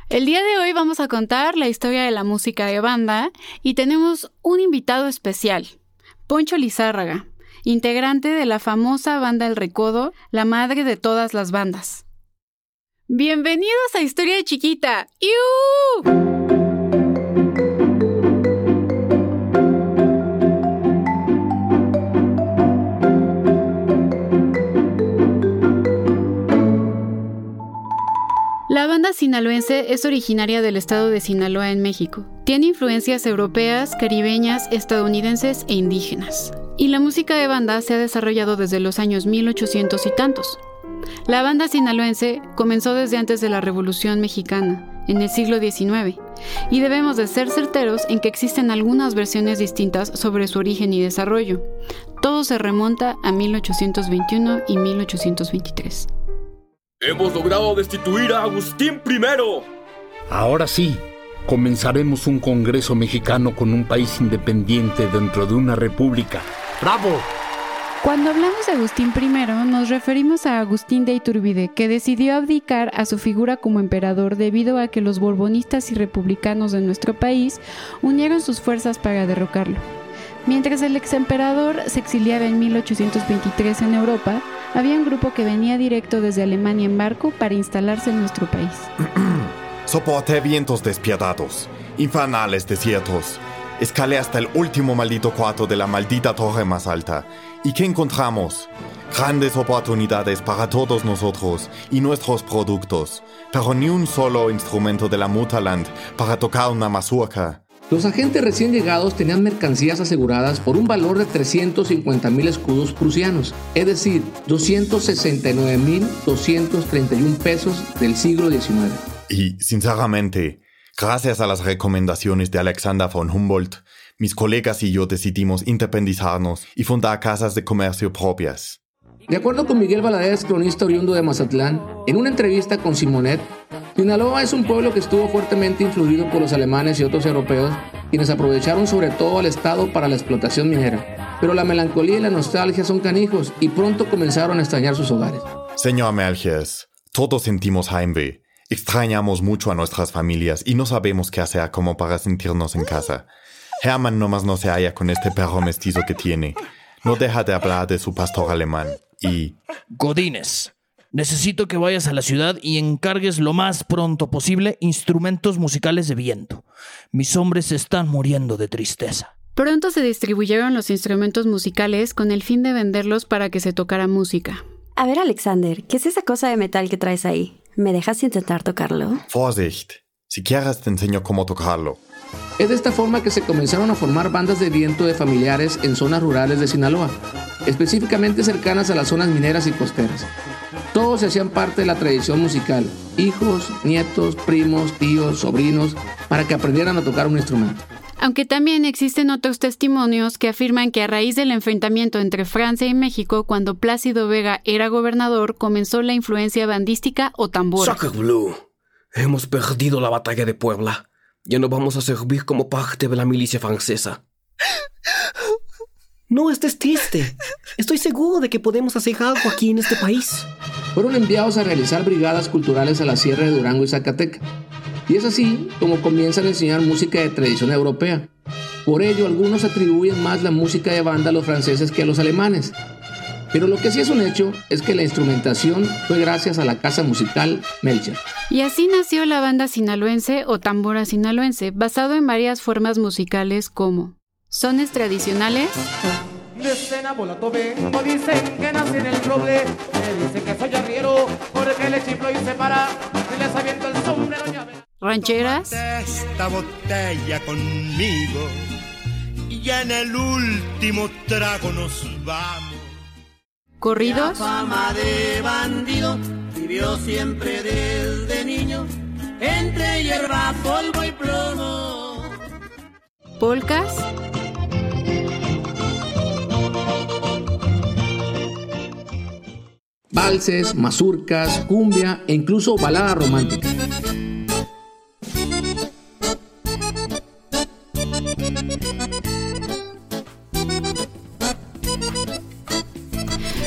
El día de hoy vamos a contar la historia de la música de banda y tenemos un invitado especial, Poncho Lizárraga, integrante de la famosa banda El Recodo, la madre de todas las bandas. ¡Bienvenidos a Historia de Chiquita! ¡Iu! La banda sinaloense es originaria del estado de Sinaloa en México. Tiene influencias europeas, caribeñas, estadounidenses e indígenas. Y la música de banda se ha desarrollado desde los años 1800 y tantos. La banda sinaloense comenzó desde antes de la Revolución Mexicana, en el siglo XIX, y debemos de ser certeros en que existen algunas versiones distintas sobre su origen y desarrollo. Todo se remonta a 1821 y 1823. ¡Hemos logrado destituir a Agustín I! Ahora sí, comenzaremos un Congreso mexicano con un país independiente dentro de una república. ¡Bravo! Cuando hablamos de Agustín I, nos referimos a Agustín de Iturbide, que decidió abdicar a su figura como emperador debido a que los borbonistas y republicanos de nuestro país unieron sus fuerzas para derrocarlo. Mientras el exemperador se exiliaba en 1823 en Europa, había un grupo que venía directo desde Alemania en barco para instalarse en nuestro país. Soporté vientos despiadados, infernales desiertos. Escalé hasta el último maldito cuarto de la maldita torre más alta. ¿Y qué encontramos? Grandes oportunidades para todos nosotros y nuestros productos, pero ni un solo instrumento de la Mutterland para tocar una mazurca. Los agentes recién llegados tenían mercancías aseguradas por un valor de 350,000 escudos prusianos, es decir, 269,231 pesos del siglo XIX. Y, sinceramente, gracias a las recomendaciones de Alexander von Humboldt, mis colegas y yo decidimos independizarnos y fundar casas de comercio propias. De acuerdo con Miguel Valadez, cronista oriundo de Mazatlán, en una entrevista con Simonet, Sinaloa es un pueblo que estuvo fuertemente influido por los alemanes y otros europeos, quienes aprovecharon sobre todo al Estado para la explotación minera. Pero la melancolía y la nostalgia son canijos y pronto comenzaron a extrañar sus hogares. Señor Melchies, todos sentimos heimweh. Extrañamos mucho a nuestras familias y no sabemos qué hacer como para sentirnos en casa. Hermann nomás no se halla con este perro mestizo que tiene. No deja de hablar de su pastor alemán. Y... Godínez, necesito que vayas a la ciudad y encargues lo más pronto posible instrumentos musicales de viento. Mis hombres se están muriendo de tristeza. Pronto se distribuyeron los instrumentos musicales con el fin de venderlos para que se tocara música. A ver, Alexander, ¿qué es esa cosa de metal que traes ahí? ¿Me dejas intentar tocarlo? Vorsicht, si quieres te enseño cómo tocarlo. Es de esta forma que se comenzaron a formar bandas de viento de familiares en zonas rurales de Sinaloa, específicamente cercanas a las zonas mineras y costeras. Todos se hacían parte de la tradición musical, hijos, nietos, primos, tíos, sobrinos, para que aprendieran a tocar un instrumento. Aunque también existen otros testimonios que afirman que a raíz del enfrentamiento entre Francia y México, cuando Plácido Vega era gobernador, comenzó la influencia bandística o tambora. Sacre bleu, hemos perdido la batalla de Puebla. Ya no vamos a servir como parte de la milicia francesa. No estés triste. Estoy seguro de que podemos hacer algo aquí en este país. Fueron enviados a realizar brigadas culturales a la sierra de Durango y Zacatecas. Y es así como comienzan a enseñar música de tradición europea. Por ello, algunos atribuyen más la música de banda a los franceses que a los alemanes. Pero lo que sí es un hecho es que la instrumentación fue gracias a la casa musical Melcher. Y así nació la banda sinaloense o tambora sinaloense, basado en varias formas musicales como sones tradicionales, de escena volato vengo, dicen que nací en el roble, me dicen que soy arriero, porque le chiflo y se para, y les aviento el sombrero llave. Rancheras, esta botella conmigo, y ya en el último trago nos vamos. corridos, La fama de bandido vivió siempre desde niño, entre hierba, polvo y plomo. polcas, valses, mazurcas, cumbia e incluso balada romántica.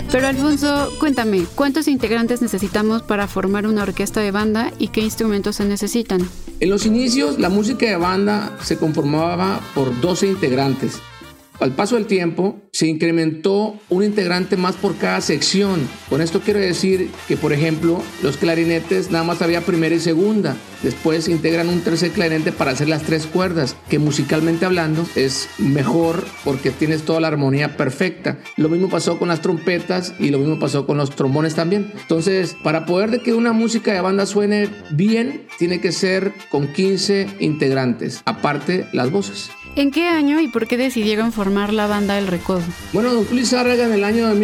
Pero Alfonso, cuéntame, ¿cuántos integrantes necesitamos para formar una orquesta de banda y qué instrumentos se necesitan? En los inicios, la música de banda se conformaba por 12 integrantes. Al paso del tiempo, se incrementó un integrante más por cada sección. Con esto quiero decir que, por ejemplo, los clarinetes nada más había primera y segunda. Después se integran un tercer clarinete para hacer las 3 cuerdas, que musicalmente hablando es mejor porque tienes toda la armonía perfecta. Lo mismo pasó con las trompetas y lo mismo pasó con los trombones también. Entonces, para poder de que una música de banda suene bien, tiene que ser con 15 integrantes, aparte las voces. ¿En qué año y por qué decidieron formar la banda El Recodo? Bueno, don Julio Lizárraga en el año de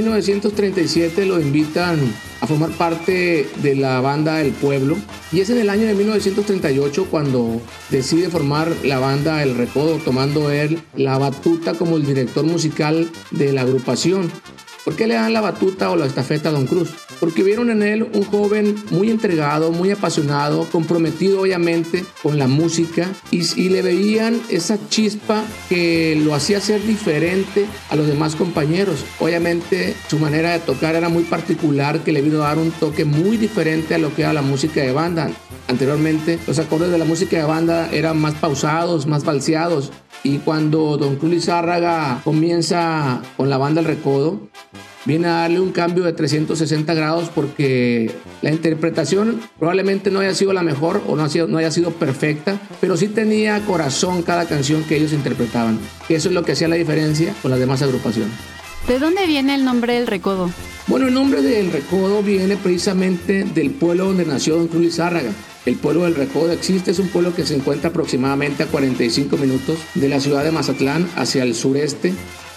1937 lo invitan a formar parte de la banda El Pueblo, y es en el año de 1938 cuando decide formar la banda El Recodo, tomando él la batuta como el director musical de la agrupación. ¿Por qué le dan la batuta o la estafeta a Don Cruz? Porque vieron en él un joven muy entregado, muy apasionado, comprometido obviamente con la música, y le veían esa chispa que lo hacía ser diferente a los demás compañeros. Obviamente su manera de tocar era muy particular, que le vino a dar un toque muy diferente a lo que era la música de banda. Anteriormente los acordes de la música de banda eran más pausados, más valseados, y cuando don Cruz Lizárraga comienza con la banda El Recodo, viene a darle un cambio de 360 grados porque la interpretación probablemente no haya sido la mejor o no haya sido perfecta, pero sí tenía corazón cada canción que ellos interpretaban. Y eso es lo que hacía la diferencia con las demás agrupaciones. ¿De dónde viene el nombre del Recodo? Bueno, el nombre del Recodo viene precisamente del pueblo donde nació don Cruz Lizárraga. El pueblo del Recodo existe, es un pueblo que se encuentra aproximadamente a 45 minutos de la ciudad de Mazatlán hacia el sureste,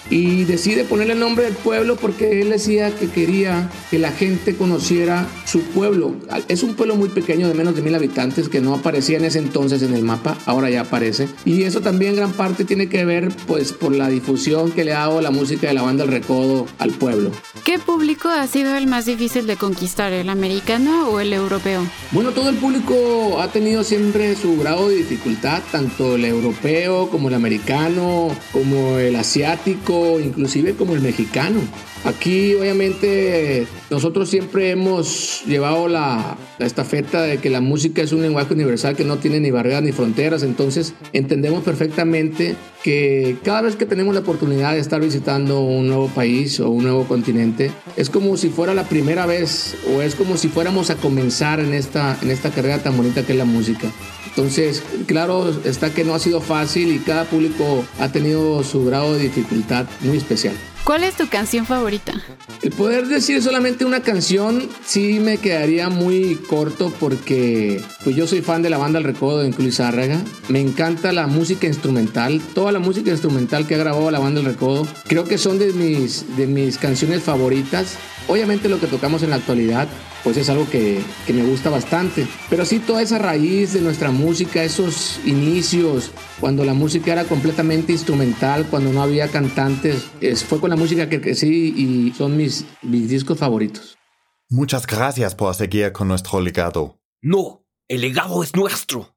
y decide ponerle el nombre del pueblo porque él decía que quería que la gente conociera su pueblo. Es un pueblo muy pequeño de menos de 1000 habitantes que no aparecía en ese entonces en el mapa, ahora ya aparece, y eso también gran parte tiene que ver pues por la difusión que le ha dado la música de la banda El Recodo al pueblo. ¿Qué público ha sido el más difícil de conquistar, el americano o el europeo? Bueno, todo el público ha tenido siempre su grado de dificultad, tanto el europeo como el americano, como el asiático, inclusive como el mexicano. Aquí obviamente nosotros siempre hemos llevado la estafeta de que la música es un lenguaje universal que no tiene ni barreras ni fronteras, entonces entendemos perfectamente que cada vez que tenemos la oportunidad de estar visitando un nuevo país o un nuevo continente, es como si fuera la primera vez o es como si fuéramos a comenzar en esta carrera tan bonita que es la música. Entonces, claro está que no ha sido fácil y cada público ha tenido su grado de dificultad muy especial. ¿Cuál es tu canción favorita? El poder decir solamente una canción sí me quedaría muy corto porque pues yo soy fan de la banda El Recodo de Cruz Lizárraga. Me encanta la música instrumental, toda la música instrumental que ha grabado la banda El Recodo. Creo que son de mis canciones favoritas. Obviamente lo que tocamos en la actualidad pues es algo que me gusta bastante, pero sí toda esa raíz de nuestra música, esos inicios cuando la música era completamente instrumental, cuando no había cantantes, fue con la música que crecí y son mis discos favoritos. Muchas gracias por seguir con nuestro legado. No, el legado es nuestro.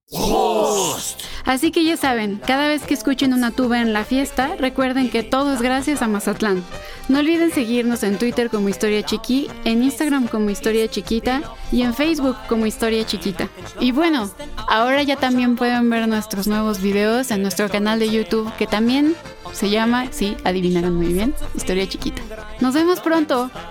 Así que ya saben, cada vez que escuchen una tuba en la fiesta, recuerden que todo es gracias a Mazatlán. No olviden seguirnos en Twitter como Historia Chiqui, en Instagram como Historia Chiquita y en Facebook como Historia Chiquita. Y bueno, ahora ya también pueden ver nuestros nuevos videos en nuestro canal de YouTube, que también se llama, sí, adivinaron muy bien, Historia Chiquita. Nos vemos pronto.